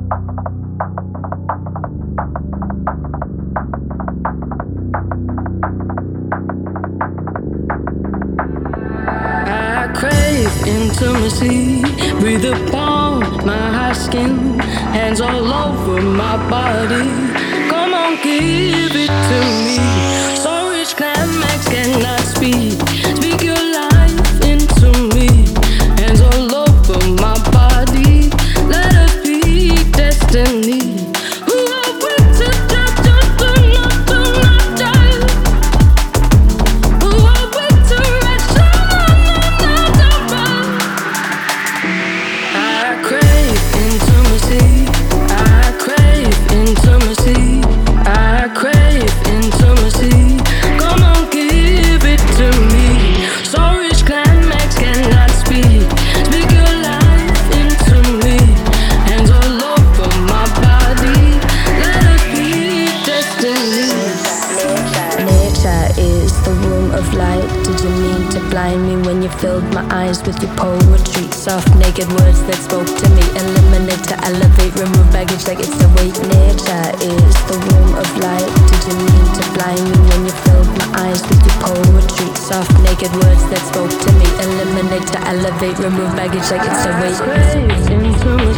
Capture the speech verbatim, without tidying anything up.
I crave intimacy, breathe upon my high skin, hands all over my body. Come on, give it to me. So rich, climax cannot speak. Speak your life into me, hands all over my body. Let us be destiny. Who are we to judge, just to not to not judge? Who are we to ration? I crave intimacy. I crave intimacy. I crave intimacy. Come on, give it to me. So rich, climax cannot speak. Speak your life into me. Hands all over my body. Let us be destiny. Nature is the womb of light. Did you mean to blind me when you filled my eyes with your poetry? Soft, naked words that spoke to me. Eliminate to elevate, remove baggage like it's the weight. Nature is the womb of light. Did you mean to blind me when you filled my eyes with your poetry? Soft, naked words that spoke to me. Eliminate to elevate, remove baggage like it's the weight. Crave intimacy.